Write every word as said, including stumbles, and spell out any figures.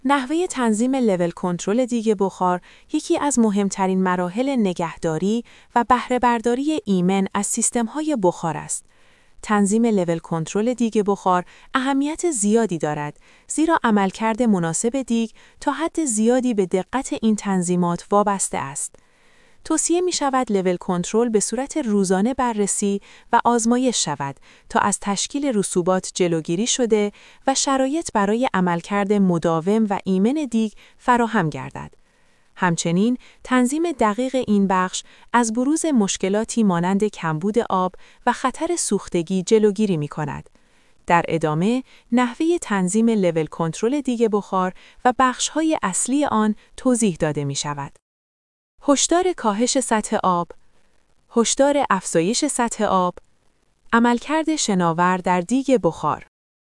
نحوه تنظیم لول کنترل دیگ بخار یکی از مهمترین مراحل نگهداری و بهره برداری ایمن از سیستم‌های بخار است. تنظیم لول کنترل دیگ بخار اهمیت زیادی دارد، زیرا عملکرد مناسب دیگ تا حد زیادی به دقت این تنظیمات وابسته است. توصیه می شود لول کنترل به صورت روزانه بررسی و آزمایش شود تا از تشکیل رسوبات جلوگیری شده و شرایط برای عملکرد مداوم و ایمن دیگ فراهم گردد. همچنین تنظیم دقیق این بخش از بروز مشکلاتی مانند کمبود آب و خطر سوختگی جلوگیری می کند. در ادامه، نحوه تنظیم لول کنترل دیگ بخار و بخش‌های اصلی آن توضیح داده می شود. هشدار کاهش سطح آب، هشدار افزایش سطح آب، عملکرد شناور در دیگ بخار.